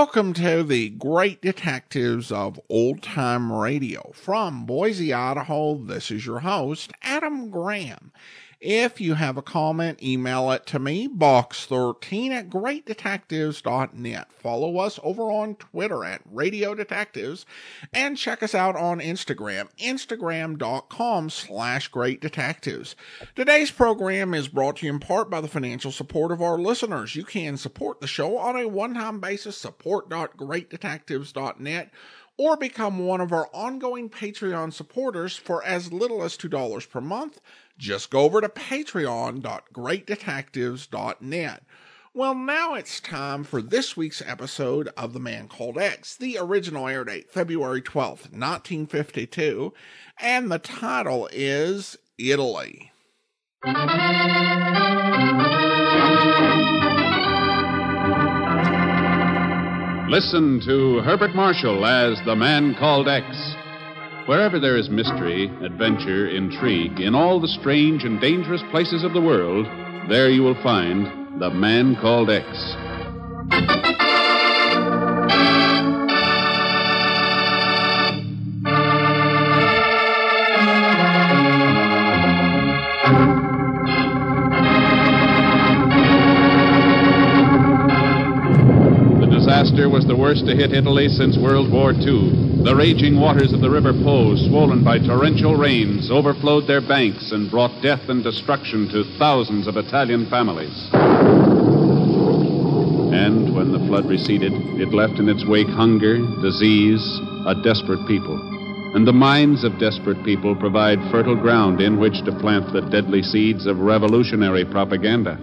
Welcome to the Great Detectives of Old Time Radio. From Boise, Idaho, this is your host, Adam Graham. If you have a comment, email it to me, box13@greatdetectives.net. Follow us over on Twitter at Radio Detectives, and check us out on Instagram, instagram.com/greatdetectives. Today's program is brought to you in part by the financial support of our listeners. You can support the show on a one-time basis, support.greatdetectives.net, or become one of our ongoing Patreon supporters for as little as $2 per month. Just go over to patreon.greatdetectives.net. Well, now it's time for this week's episode of The Man Called X. The original air date, February 12th, 1952, and the title is Italy. Listen to Herbert Marshall as The Man Called X. Wherever there is mystery, adventure, intrigue, in all the strange and dangerous places of the world, there you will find The Man Called X. The disaster was the worst to hit Italy since World War II. The raging waters of the River Po, swollen by torrential rains, overflowed their banks and brought death and destruction to thousands of Italian families. And when the flood receded, it left in its wake hunger, disease, a desperate people. And the minds of desperate people provide fertile ground in which to plant the deadly seeds of revolutionary propaganda.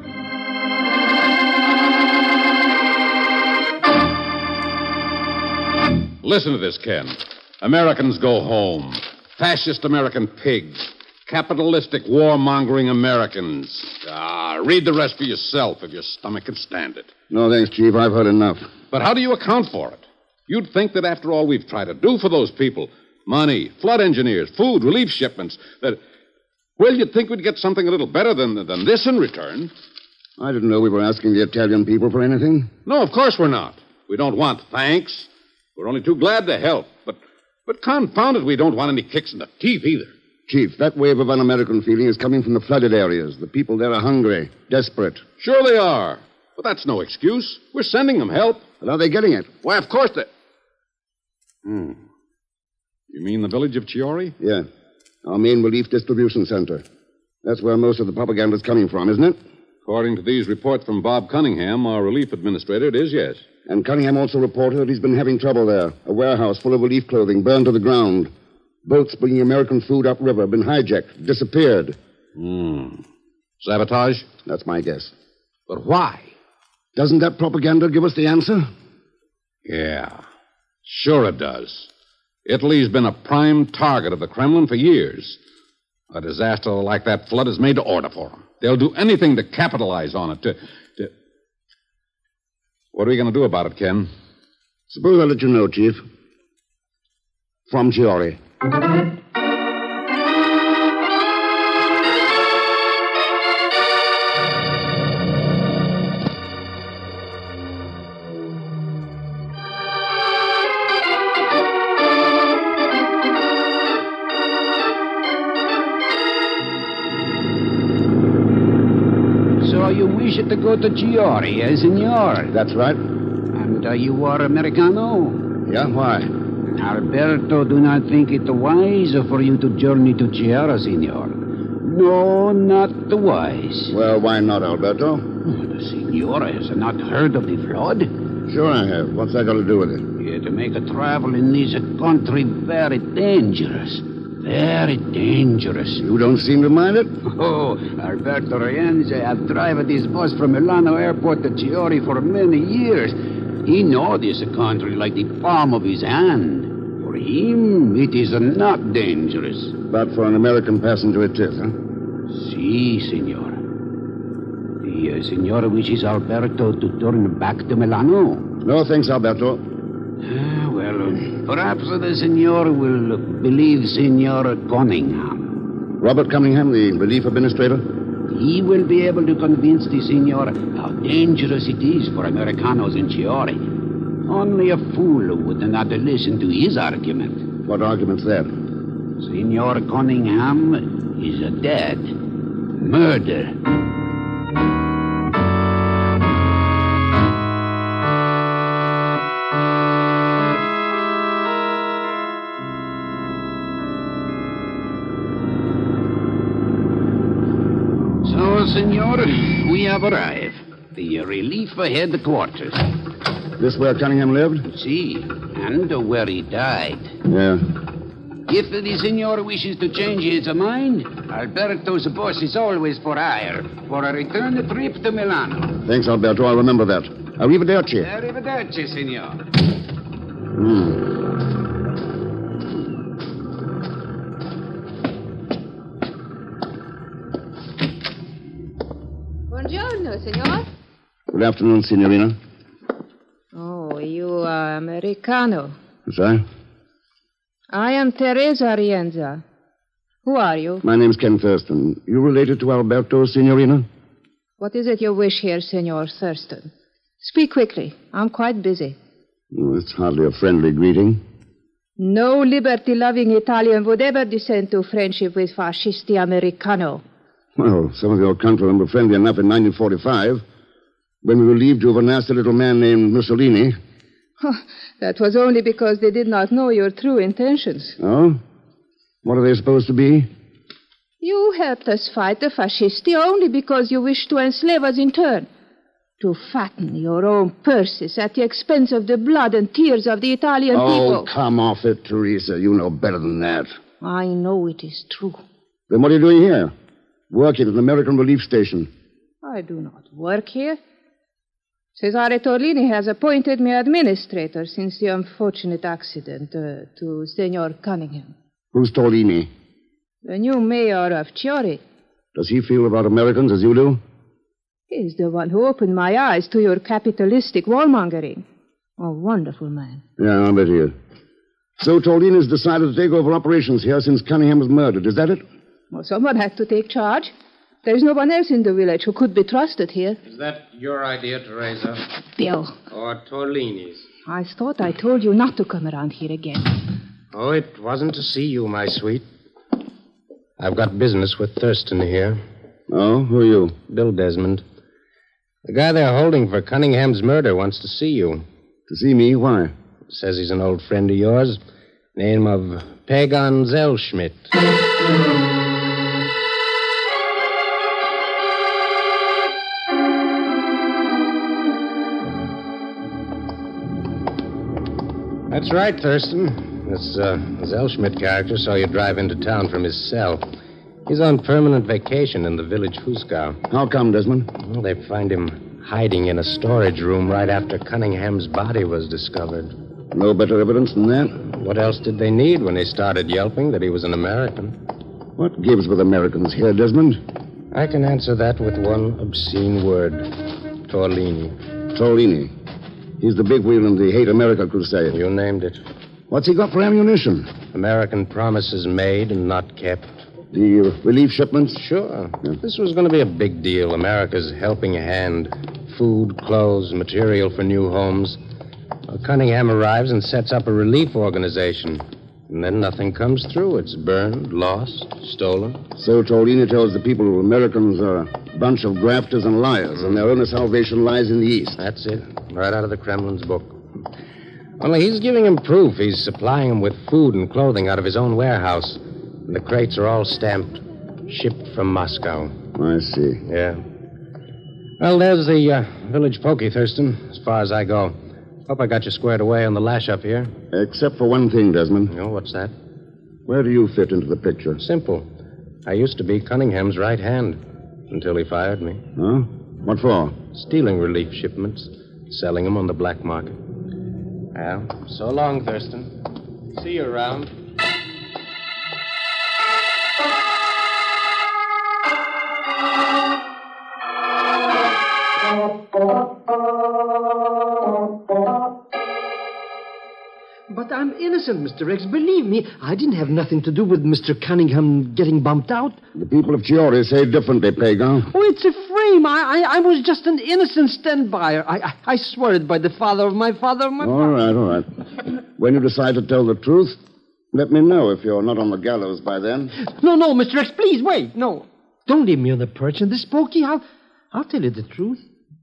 Listen to this, Ken. Americans go home. Fascist American pigs. Capitalistic warmongering Americans. Read the rest for yourself if your stomach can stand it. No, thanks, Chief. I've heard enough. But how do you account for it? You'd think that after all we've tried to do for those people, money, flood engineers, food, relief shipments, well, you'd think we'd get something a little better than this in return. I didn't know we were asking the Italian people for anything. No, of course we're not. We don't want thanks. We're only too glad to help. But confound it, we don't want any kicks in the teeth either. Chief, that wave of un-American feeling is coming from the flooded areas. The people there are hungry, desperate. Sure they are. But that's no excuse. We're sending them help. But are they getting it? Why, of course they... You mean the village of Chiori? Yeah. Our main relief distribution center. That's where most of the propaganda's coming from, isn't it? According to these reports from Bob Cunningham, our relief administrator, it is, yes. And Cunningham also reported that he's been having trouble there. A warehouse full of relief clothing burned to the ground. Boats bringing American food upriver have been hijacked, disappeared. Sabotage? That's my guess. But why? Doesn't that propaganda give us the answer? Yeah, sure it does. Italy's been a prime target of the Kremlin for years. A disaster like that flood is made to order for them. They'll do anything to capitalize on it, to... What are we going to do about it, Ken? Suppose I let you know, Chief. From Chiori. So you wish to go to Chiori, eh, senor? That's right. And you are Americano? Yeah, why? Alberto do not think it wise for you to journey to Chiara, senor. No, not wise. Well, why not, Alberto? The senora has not heard of the flood. Sure I have. What's that got to do with it? Yeah, to make a travel in this country very dangerous. Very dangerous. You don't seem to mind it? Oh, Alberto Rienzi have driven this bus from Milano Airport to Chiori for many years. He knows this country like the palm of his hand. For him, it is not dangerous. But for an American passenger it is, huh? Si, senor. The senor wishes Alberto to turn back to Milano. No, thanks, Alberto. Well, perhaps the senor will believe Senor Cunningham. Robert Cunningham, the relief administrator? He will be able to convince the senor how dangerous it is for Americanos in Chiori. Only a fool would not listen to his argument. What argument's that? Senor Cunningham is dead. Murder. So, senor, we have arrived. The relief headquarters. This where Cunningham lived? See, and where he died. Yeah. If the senor wishes to change his mind, Alberto's boss is always for hire for a return trip to Milano. Thanks, Alberto. I'll remember that. Arrivederci. Arrivederci, senor. Buongiorno, signor. Good afternoon, Signorina. Oh, you are Americano. Yes, I? I am Teresa Rienza. Who are you? My name's Ken Thurston. You related to Alberto, Signorina? What is it you wish here, Senor Thurston? Speak quickly. I'm quite busy. Oh, it's hardly a friendly greeting. No liberty-loving Italian would ever descend to friendship with fascisti Americano. Well, some of your countrymen were friendly enough in 1945 when we relieved you of a nasty little man named Mussolini. That was only because they did not know your true intentions. Oh? What are they supposed to be? You helped us fight the fascisti only because you wished to enslave us in turn. To fatten your own purses at the expense of the blood and tears of the Italian people. Oh, come off it, Teresa. You know better than that. I know it is true. Then what are you doing here? Working at an American relief station. I do not work here. Cesare Torlini has appointed me administrator since the unfortunate accident to Senor Cunningham. Who's Torlini? The new mayor of Chiori. Does he feel about Americans as you do? He's the one who opened my eyes to your capitalistic warmongering. A wonderful man. Yeah, I bet he is. So Torlini's decided to take over operations here since Cunningham was murdered. Is that it? Well, someone had to take charge. There's no one else in the village who could be trusted here. Is that your idea, Teresa? Bill. Or Torlini's? I thought I told you not to come around here again. Oh, it wasn't to see you, my sweet. I've got business with Thurston here. Oh, who are you? Bill Desmond. The guy they're holding for Cunningham's murder wants to see you. To see me? Why? Says he's an old friend of yours. Name of Pagan Zellschmidt. That's right, Thurston. This Zellschmidt character saw you drive into town from his cell. He's on permanent vacation in the village Huskow. How come, Desmond? Well, they find him hiding in a storage room right after Cunningham's body was discovered. No better evidence than that? What else did they need when they started yelping that he was an American? What gives with Americans here, Desmond? I can answer that with one obscene word. Torlini. Torlini. He's the big wheel in the Hate America crusade. You named it. What's he got for ammunition? American promises made and not kept. The relief shipments? Sure. Yeah. This was going to be a big deal. America's helping hand. Food, clothes, material for new homes. Well, Cunningham arrives and sets up a relief organization. And then nothing comes through. It's burned, lost, stolen. So Torlini tells the people Americans are a bunch of grafters and liars, and their only salvation lies in the East. That's it. Right out of the Kremlin's book. Only he's giving them proof. He's supplying them with food and clothing out of his own warehouse. And the crates are all stamped, shipped from Moscow. I see. Yeah. Well, there's the village pokey, Thurston, as far as I go. Hope I got you squared away on the lash up here. Except for one thing, Desmond. Oh, what's that? Where do you fit into the picture? Simple. I used to be Cunningham's right hand until he fired me. Huh? What for? Stealing relief shipments, selling them on the black market. Well, so long, Thurston. See you around. But I'm innocent, Mr. X. Believe me, I didn't have nothing to do with Mr. Cunningham getting bumped out. The people of Chiori say differently, Pagan. Oh, it's a dream. I was just an innocent stand-byer. I swear it by the father of my father. All right. When you decide to tell the truth, let me know if you're not on the gallows by then. No, Mr. X, please, wait. No. Don't leave me on the perch in this, Pokey. I'll tell you the truth.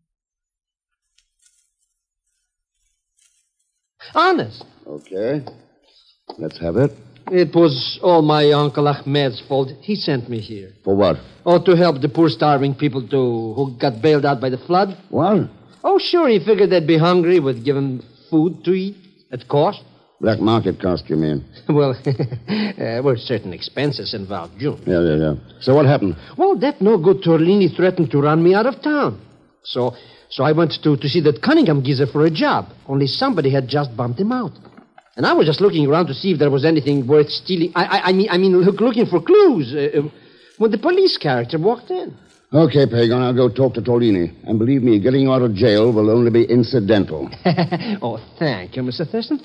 Honest. Okay. Let's have it. It was all my Uncle Ahmed's fault. He sent me here. For what? Oh, to help the poor starving people who got bailed out by the flood. What? Oh, sure, he figured they'd be hungry. We'd give them food to eat at cost. Black market cost, you mean? Well, were certain expenses involved, June. Yeah. So what happened? Well, that no good Torlini threatened to run me out of town. So I went to see that Cunningham geezer for a job. Only somebody had just bumped him out. And I was just looking around to see if there was anything worth stealing. I mean, looking for clues when the police character walked in. Okay, Pagan, I'll go talk to Torlini. And believe me, getting you out of jail will only be incidental. Oh, thank you, Mr. Thurston.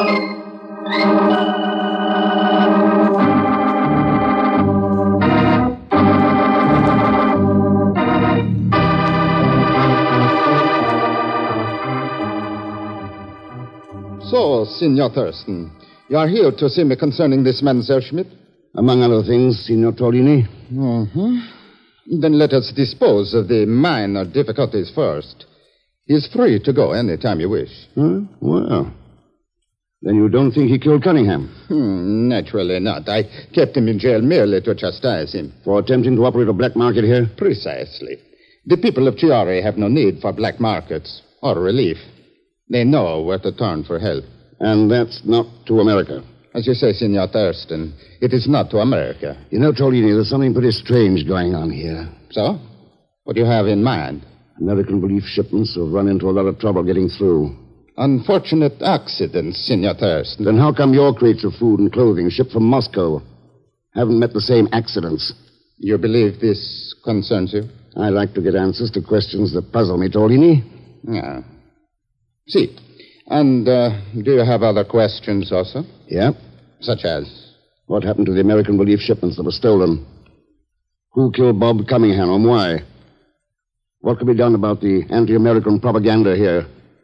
So, Signor Thurston, you are here to see me concerning this man, Zellschmidt? Among other things, Signor Torlini. Then let us dispose of the minor difficulties first. He is free to go any time you wish. Well, then you don't think he killed Cunningham? Naturally not. I kept him in jail merely to chastise him. For attempting to operate a black market here? Precisely. The people of Chiari have no need for black markets or relief. They know where to turn for help. And that's not to America. As you say, Signor Thurston, it is not to America. You know, Torlini, there's something pretty strange going on here. So? What do you have in mind? American relief shipments have run into a lot of trouble getting through. Unfortunate accidents, Signor Thurston. Then how come your crates of food and clothing shipped from Moscow haven't met the same accidents? You believe this concerns you? I like to get answers to questions that puzzle me, Torlini. Yeah. See. And do you have other questions also? Yeah. Such as? What happened to the American relief shipments that were stolen? Who killed Bob Cunningham and why? What can be done about the anti-American propaganda here?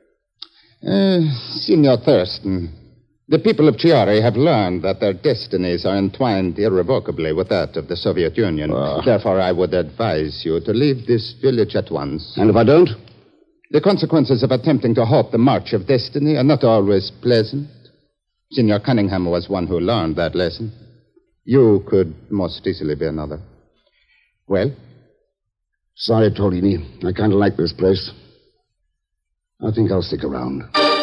Signor Thurston, the people of Chiari have learned that their destinies are entwined irrevocably with that of the Soviet Union. Therefore, I would advise you to leave this village at once. And if I don't? The consequences of attempting to halt the march of destiny are not always pleasant. Signor Cunningham was one who learned that lesson. You could most easily be another. Well? Sorry, Torlini. I kind of like this place. I think I'll stick around.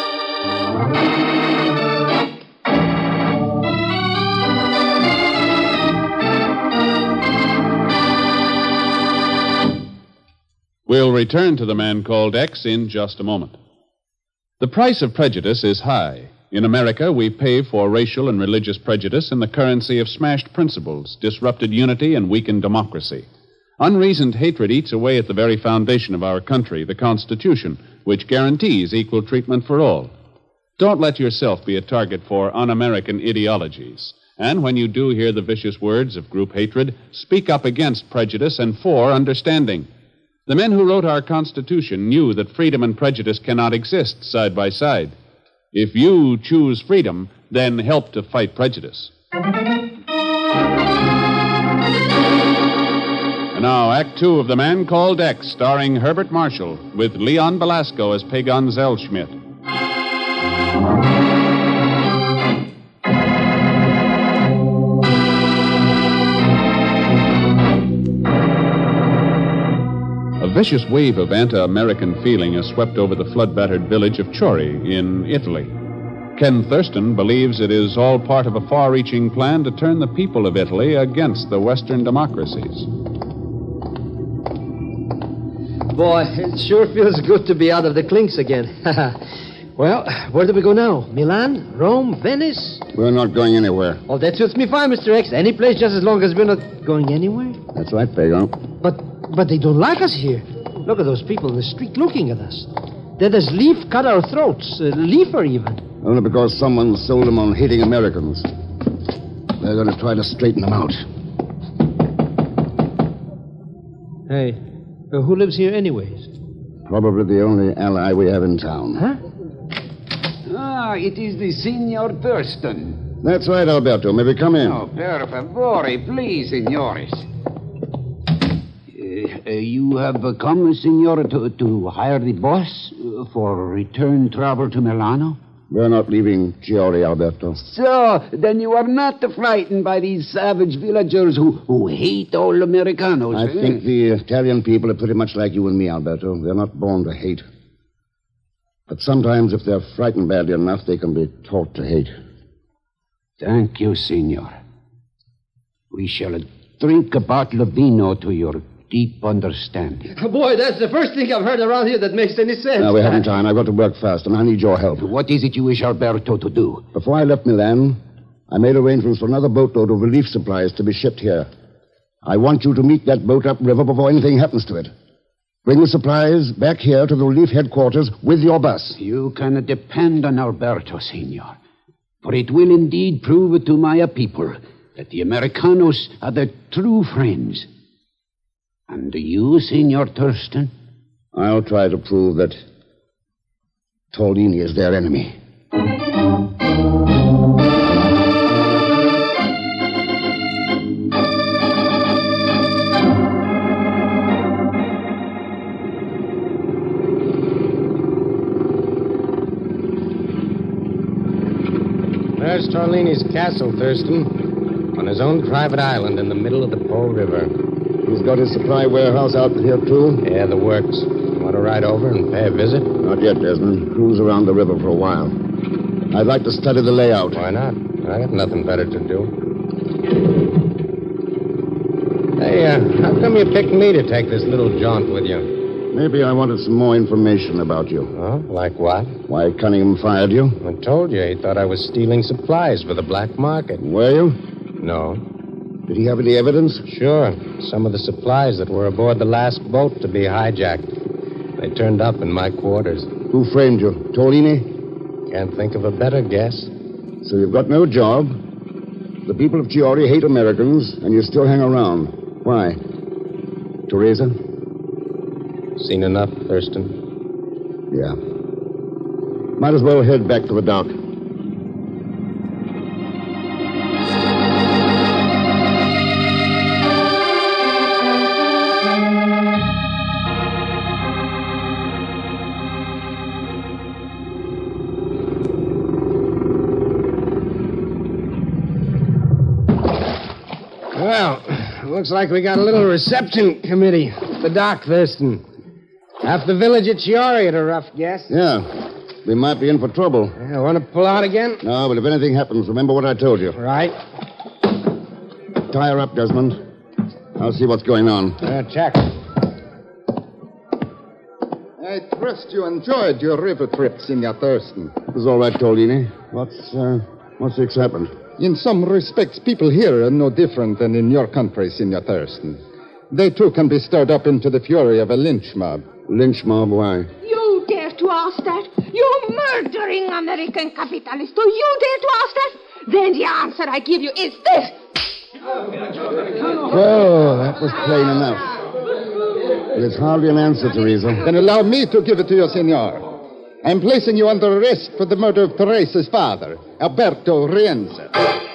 We'll return to The Man Called X in just a moment. The price of prejudice is high. In America, we pay for racial and religious prejudice in the currency of smashed principles, disrupted unity, and weakened democracy. Unreasoned hatred eats away at the very foundation of our country, the Constitution, which guarantees equal treatment for all. Don't let yourself be a target for un-American ideologies. And when you do hear the vicious words of group hatred, speak up against prejudice and for understanding. The men who wrote our Constitution knew that freedom and prejudice cannot exist side by side. If you choose freedom, then help to fight prejudice. And now, Act Two of The Man Called X, starring Herbert Marshall, with Leon Belasco as Pagan Zellschmidt. A vicious wave of anti-American feeling has swept over the flood-battered village of Chiori in Italy. Ken Thurston believes it is all part of a far-reaching plan to turn the people of Italy against the Western democracies. Boy, it sure feels good to be out of the clinks again. Well, where do we go now? Milan? Rome? Venice? We're not going anywhere. Oh, that suits me fine, Mr. X. Any place just as long as we're not going anywhere. That's right, Pagan. But they don't like us here. Look at those people in the street looking at us. They'd as lief cut our throats, liefer even. Only because someone sold them on hating Americans. They're going to try to straighten them out. Hey, Who lives here anyways? Probably the only ally we have in town. Huh? Ah, it is the Senor Thurston. That's right, Alberto. May we come in? Oh, per favore, please, senores. You have come, senor, to hire the boss for return travel to Milano? We're not leaving Chiori, Alberto. So, then you are not frightened by these savage villagers who hate all Americanos. I think the Italian people are pretty much like you and me, Alberto. They're not born to hate. But sometimes, if they're frightened badly enough, they can be taught to hate. Thank you, senor. We shall drink a bottle of vino to your deep understanding. Boy, that's the first thing I've heard around here that makes any sense. Now, we haven't time. I've got to work fast, and I need your help. What is it you wish Alberto to do? Before I left Milan, I made arrangements for another boatload of relief supplies to be shipped here. I want you to meet that boat upriver before anything happens to it. Bring the supplies back here to the relief headquarters with your bus. You can depend on Alberto, senor. For it will indeed prove to my people that the Americanos are their true friends. And you, Senor Thurston? I'll try to prove that Tolini is their enemy. There's Torlini's castle, Thurston, on his own private island in the middle of the Po River. He's got his supply warehouse out here, too? Yeah, the works. Want to ride over and pay a visit? Not yet, Desmond. Cruise around the river for a while. I'd like to study the layout. Why not? I got nothing better to do. Hey, how come you picked me to take this little jaunt with you? Maybe I wanted some more information about you. Oh, like what? Why Cunningham fired you? I told you he thought I was stealing supplies for the black market. Were you? No. Did he have any evidence? Sure. Some of the supplies that were aboard the last boat to be hijacked. They turned up in my quarters. Who framed you? Tolini? Can't think of a better guess. So you've got no job. The people of Chiori hate Americans, and you still hang around. Why? Teresa? Seen enough, Thurston. Yeah. Might as well head back to the dock. Well, looks like we got a little reception committee at the dock, Thurston. Half the village at Chiori at a rough guess. Yeah. We might be in for trouble. Yeah, want to pull out again? No, but if anything happens, remember what I told you. Right. Tie her up, Desmond. I'll see what's going on. Check. I trust you enjoyed your river trip, Senor Thurston. It was all right, Tolini. What's the excitement? In some respects, people here are no different than in your country, Senor Thurston. They, too, can be stirred up into the fury of a lynch mob. Lynch mob, why? You dare to ask that? You murdering American capitalist. Do you dare to ask that? Then the answer I give you is this. Oh, that was plain enough. But it's hardly an answer, Teresa. Then allow me to give it to you, Senor. I'm placing you under arrest for the murder of Teresa's father, Alberto Rienza.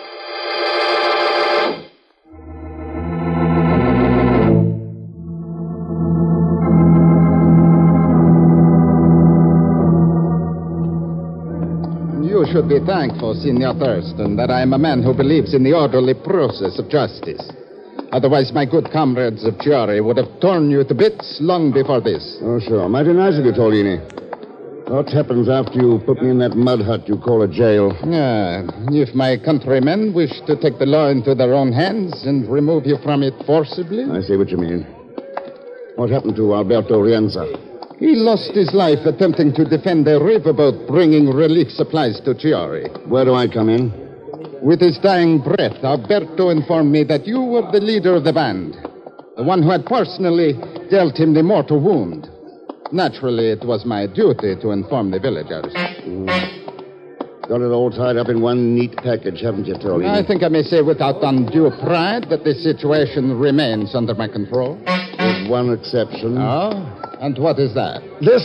You should be thankful, Senor Thurston, that I am a man who believes in the orderly process of justice. Otherwise, my good comrades of Chiari would have torn you to bits long before this. Oh, sure. Mighty nice of you, Tolini. What happens after you put me in that mud hut you call a jail? If my countrymen wish to take the law into their own hands and remove you from it forcibly? I see what you mean. What happened to Alberto Rienza? He lost his life attempting to defend a riverboat bringing relief supplies to Chiari. Where do I come in? With his dying breath, Alberto informed me that you were the leader of the band, the one who had personally dealt him the mortal wound. Naturally, it was my duty to inform the villagers. Got it all tied up in one neat package, haven't you, Tolini? I think I may say without undue pride that the situation remains under my control. With one exception. Oh? And what is that? This.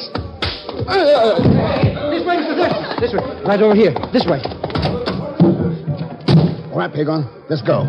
This way, Mr. Thurston. This way. Right over here. This way. All right, Pagon. Let's go.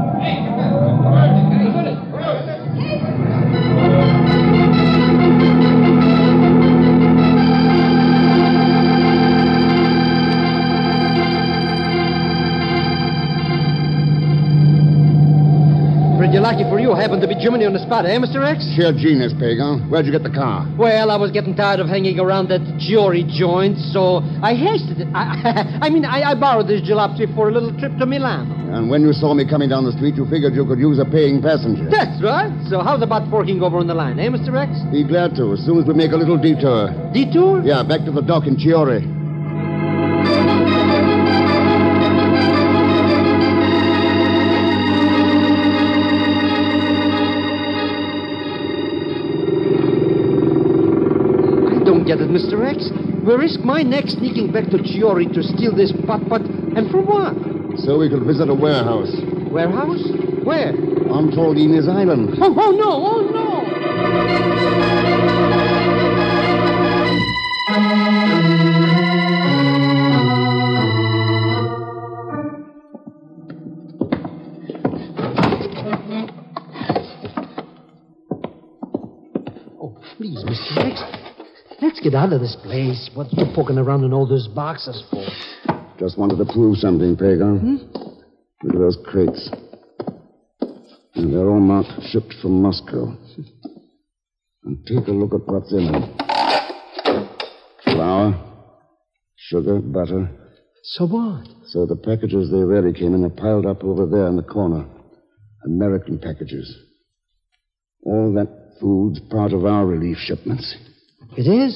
Pretty lucky for you, happened to be Jiminy on the spot, eh, Mr. X? Sheer genius, Pagon. Where'd you get the car? Well, I was getting tired of hanging around that Giori joint, so I hasted it. I borrowed this jalopy for a little trip to Milan. And when you saw me coming down the street, you figured you could use a paying passenger. That's right. So how's about forking over on the line, eh, Mr. X? Be glad to, as soon as we make a little detour. Detour? Yeah, back to the dock in Chiori. Get it, Mr. X? We risk my neck sneaking back to Chiori to steal this putt-putt, and for what? So we could visit a warehouse. Warehouse? Where? On Tordini's Island. Oh, no, oh, no! Oh, please, Mr. X. Let's get out of this place. What are you poking around in all those boxes for? Just wanted to prove something, Pagon. Look at those crates. And they're all marked shipped from Moscow. And take a look at what's in them. Flour, sugar, butter. So what? So the packages they really came in are piled up over there in the corner. American packages. All that food's part of our relief shipments. It is?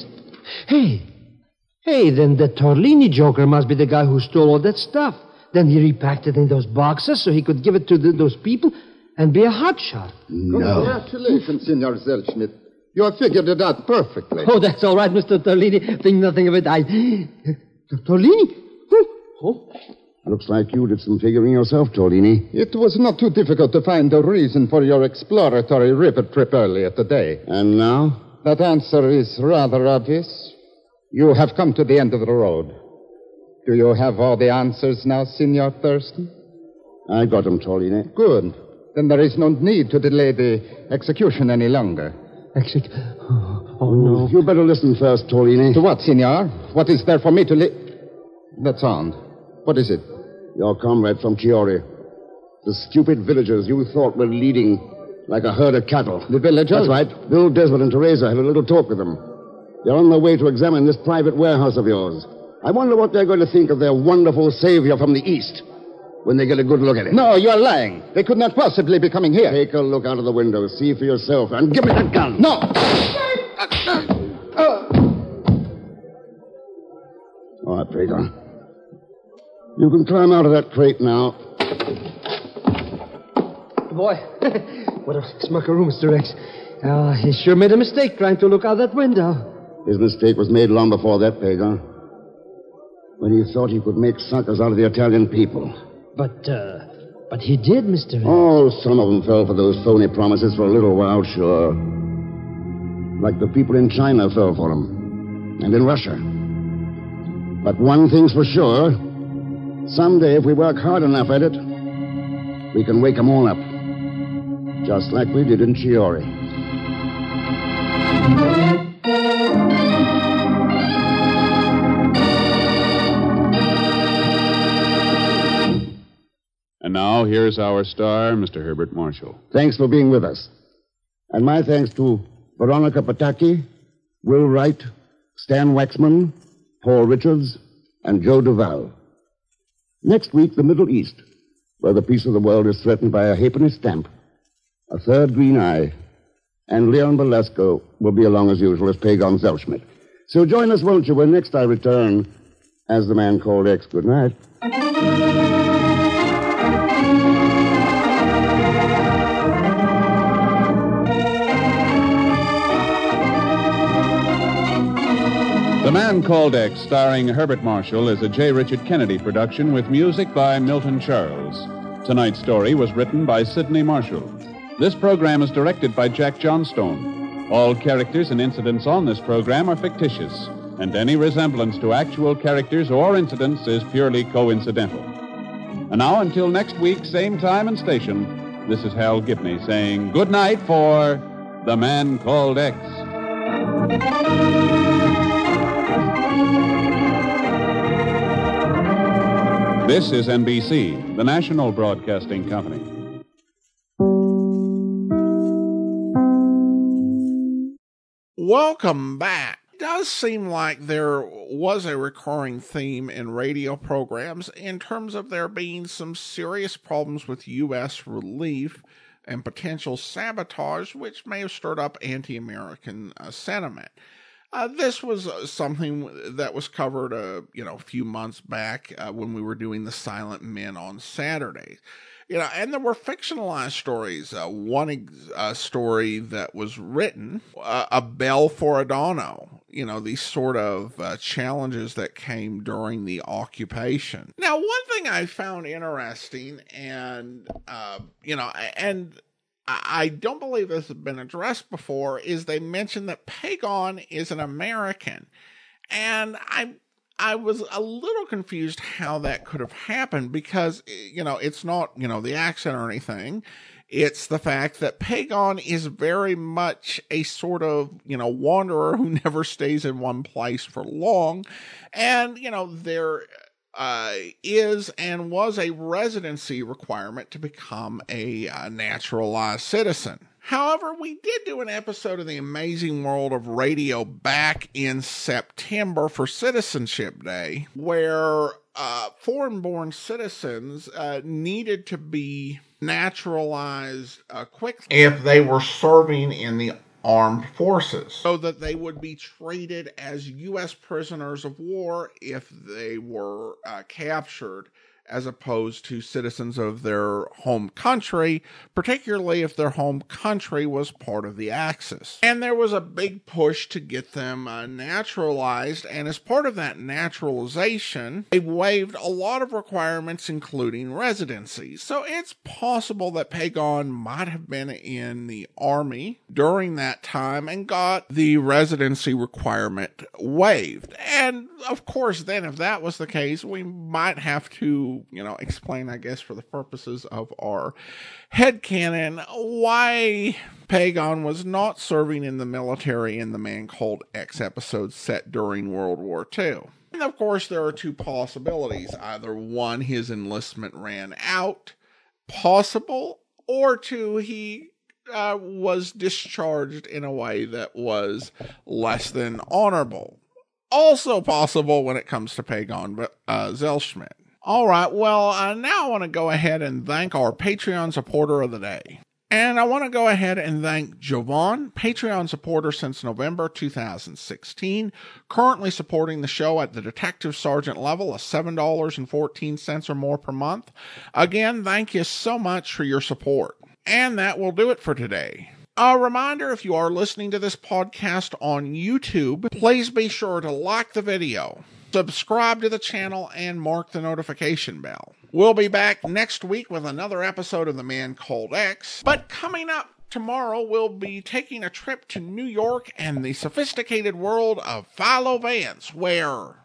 Hey, then the Torlini joker must be the guy who stole all that stuff. Then he repacked it in those boxes so he could give it to those people and be a hotshot. No. Congratulations, Senor Zelschmidt. You have figured it out perfectly. Oh, that's all right, Mr. Torlini. Think nothing of it. Torlini? Oh. Looks like you did some figuring yourself, Torlini. It was not too difficult to find the reason for your exploratory river trip earlier today. And now? That answer is rather obvious. You have come to the end of the road. Do you have all the answers now, Senor Thurston? I got them, Torlini. Good. Then there is no need to delay the execution any longer. Oh, no. You better listen first, Torlini. To what, Senor? What is there for me to That sound. What is it? Your comrade from Chiori. The stupid villagers you thought were leading like a herd of cattle. The villagers? That's right. Bill Desmond and Teresa had a little talk with them. They're on their way to examine this private warehouse of yours. I wonder what they're going to think of their wonderful savior from the East when they get a good look at him. No, you're lying. They could not possibly be coming here. Take a look out of the window. See for yourself. And give me that gun. No! All right, Pagon. You can climb out of that crate now. Boy, what a smuckaroo, Mr. X. He sure made a mistake trying to look out that window. His mistake was made long before that, Pagon. When he thought he could make suckers out of the Italian people. But he did, Mr. X. Oh, some of them fell for those phony promises for a little while, sure. Like the people in China fell for them. And in Russia. But one thing's for sure. Someday, if we work hard enough at it, we can wake them all up. Just like we did in Chiori. And now, here's our star, Mr. Herbert Marshall. Thanks for being with us. And my thanks to Veronica Pataki, Will Wright, Stan Waxman, Paul Richards, and Joe Duval. Next week, the Middle East, where the peace of the world is threatened by a halfpenny stamp, a third green eye, and Leon Belasco will be along as usual as Pagon Zelschmidt. So join us, won't you, when next I return as the Man Called X. Good night. The Man Called X, starring Herbert Marshall, is a J. Richard Kennedy production with music by Milton Charles. Tonight's story was written by Sidney Marshall. This program is directed by Jack Johnstone. All characters and incidents on this program are fictitious, and any resemblance to actual characters or incidents is purely coincidental. And now, until next week, same time and station, this is Hal Gibney saying good night for The Man Called X. This is NBC, the national broadcasting company. Welcome back. It does seem like there was a recurring theme in radio programs in terms of there being some serious problems with U.S. relief and potential sabotage, which may have stirred up anti-American sentiment. This was something that was covered, a few months back when we were doing the Silent Men on Saturdays. And there were fictionalized stories. One story that was written, A Bell for Adorno, these sort of challenges that came during the occupation. Now, one thing I found interesting, and I don't believe this has been addressed before, is they mentioned that Pagon is an American. And I was a little confused how that could have happened because, it's not, the accent or anything. It's the fact that Pagon is very much a sort of, wanderer who never stays in one place for long. And, there is and was a residency requirement to become a naturalized citizen. However, we did do an episode of The Amazing World of Radio back in September for Citizenship Day, where foreign-born citizens needed to be naturalized quickly if they were serving in the armed forces, so that they would be treated as U.S. prisoners of war if they were captured, as opposed to citizens of their home country, particularly if their home country was part of the Axis. And there was a big push to get them naturalized, and as part of that naturalization, they waived a lot of requirements, including residency. So it's possible that Pagon might have been in the army during that time and got the residency requirement waived. And of course, then if that was the case, we might have to explain, I guess, for the purposes of our headcanon, why Pagon was not serving in the military in the Man Called X episode set during World War II. And of course, there are two possibilities. Either one, his enlistment ran out, possible, or two, he was discharged in a way that was less than honorable. Also possible when it comes to Pagon Zellschmidt. All right, well, now I want to go ahead and thank our Patreon supporter of the day. And I want to go ahead and thank Jovan, Patreon supporter since November 2016, currently supporting the show at the Detective Sergeant level of $7.14 or more per month. Again, thank you so much for your support. And that will do it for today. A reminder, if you are listening to this podcast on YouTube, please be sure to like the video, subscribe to the channel, and mark the notification bell. We'll be back next week with another episode of The Man Called X. But coming up tomorrow, we'll be taking a trip to New York and the sophisticated world of Philo Vance, where...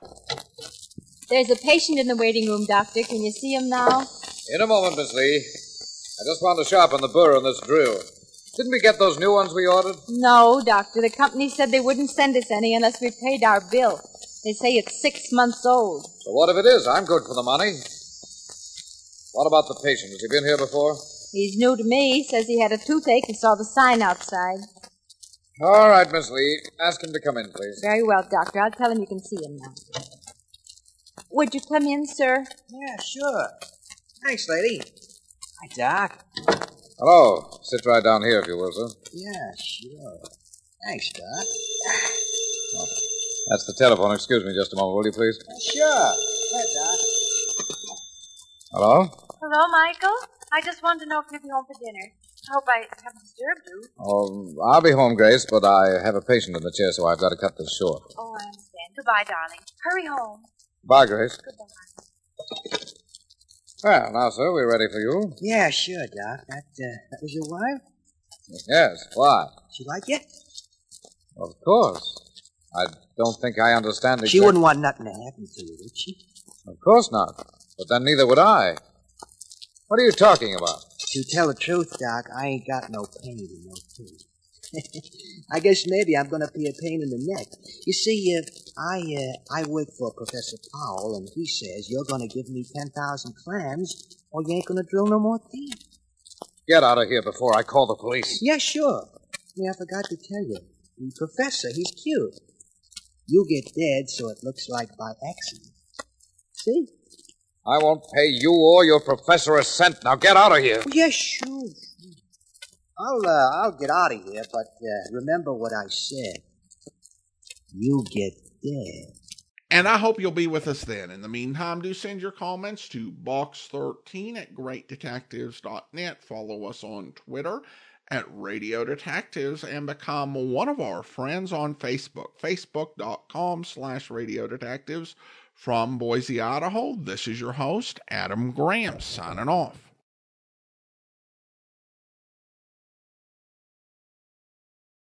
There's a patient in the waiting room, Doctor. Can you see him now? In a moment, Miss Lee. I just want to sharpen the burr on this drill. Didn't we get those new ones we ordered? No, Doctor. The company said they wouldn't send us any unless we paid our bill. They say it's 6 months old. So what if it is? I'm good for the money. What about the patient? Has he been here before? He's new to me. Says he had a toothache and saw the sign outside. All right, Miss Lee. Ask him to come in, please. Very well, Doctor. I'll tell him you can see him now. Would you come in, sir? Yeah, sure. Thanks, lady. Hi, Doc. Hello. Sit right down here, if you will, sir. Yeah, sure. Thanks, Doc. Oh, that's the telephone. Excuse me just a moment, will you, please? Sure. Hi, Doc. Hello? Hello, Michael. I just wanted to know if you'd be home for dinner. I hope I haven't disturbed you. Oh, I'll be home, Grace, but I have a patient in the chair, so I've got to cut this short. Oh, I understand. Goodbye, darling. Hurry home. Bye, Grace. Goodbye. Well, now, sir, we're ready for you. Yeah, sure, Doc. That was your wife? Yes, why? She like you? Of course. I don't think I understand She wouldn't want nothing to happen to you, would she? Of course not. But then neither would I. What are you talking about? To tell the truth, Doc, I ain't got no pain in no tooth. I guess maybe I'm going to be a pain in the neck. You see, I work for Professor Powell, and he says you're going to give me 10,000 clams, or you ain't going to drill no more teeth. Get out of here before I call the police. Yeah, sure. Yeah, I forgot to tell you. The professor, he's cute. You get dead so it looks like by accident. See? I won't pay you or your professor a cent. Now get out of here. Yeah, sure. I'll get out of here, but remember what I said. You get dead. And I hope you'll be with us then. In the meantime, do send your comments to box13@greatdetectives.net. Follow us on Twitter at Radio Detectives and become one of our friends on Facebook, facebook.com/Radio Detectives. From Boise, Idaho, this is your host, Adam Graham, signing off.